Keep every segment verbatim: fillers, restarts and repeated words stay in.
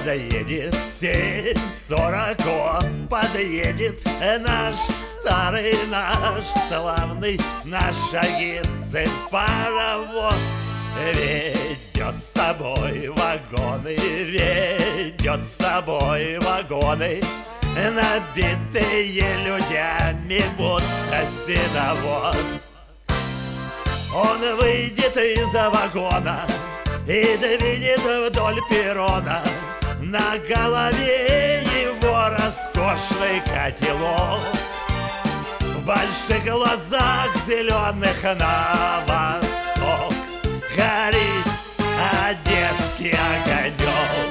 подъедет в семь сорок, он подъедет наш старый, наш славный, наш агитцин паровоз. Ведет с собой вагоны, ведет с собой вагоны, набитые людьми, будто сеновоз. Он выйдет из-за вагона и двинет вдоль перрона. На голове его роскошный котелок, в больших глазах зеленых на восток горит одесский огонек.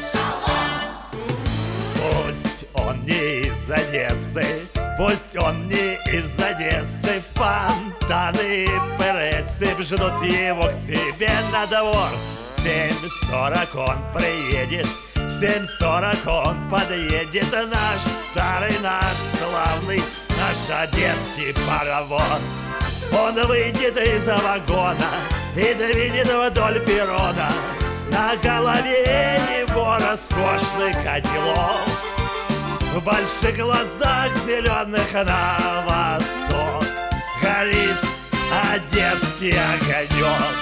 Пусть он не из Одессы, пусть он не из Одессы, фонтаны и прессы ждут его к себе на двор. В семь сорок он приедет, в семь сорок он подъедет, наш старый, наш славный, наш одесский паровоз. Он выйдет из-за вагона и двинет вдоль перрона. На голове его роскошный котелок, в больших глазах зеленых на восток горит одесский огонек.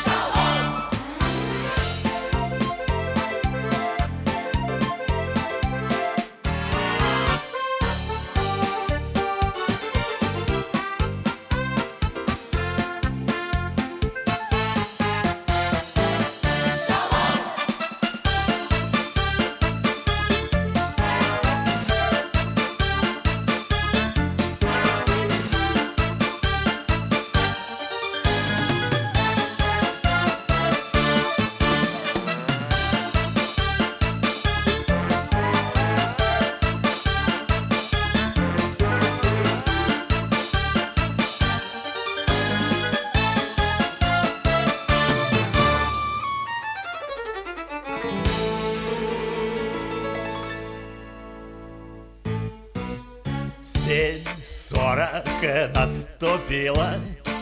Семь сорок наступило,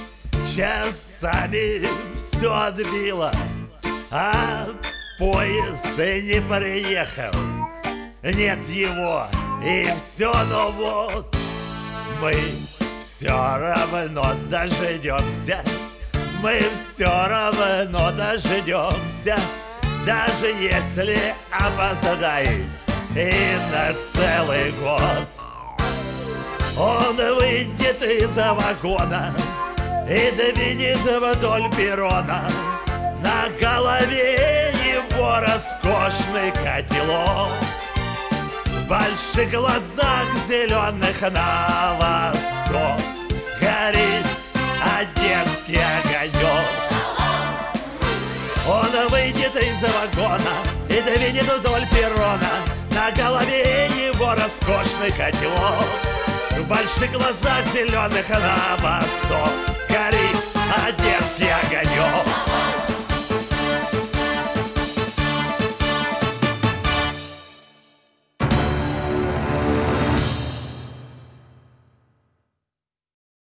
часами все отбило, а поезд не приехал, нет его, и все, но вот мы все равно дождемся, мы все равно дождемся, даже если опоздает и на целый год. Он выйдет из-за вагона и двинет вдоль перрона. На голове его роскошный котелок, в больших глазах зеленых на восток горит одесский огонек. Он выйдет из-за вагона и двинет вдоль перрона. На голове его роскошный котелок, в больших глазах зеленых на восток горит Одесса.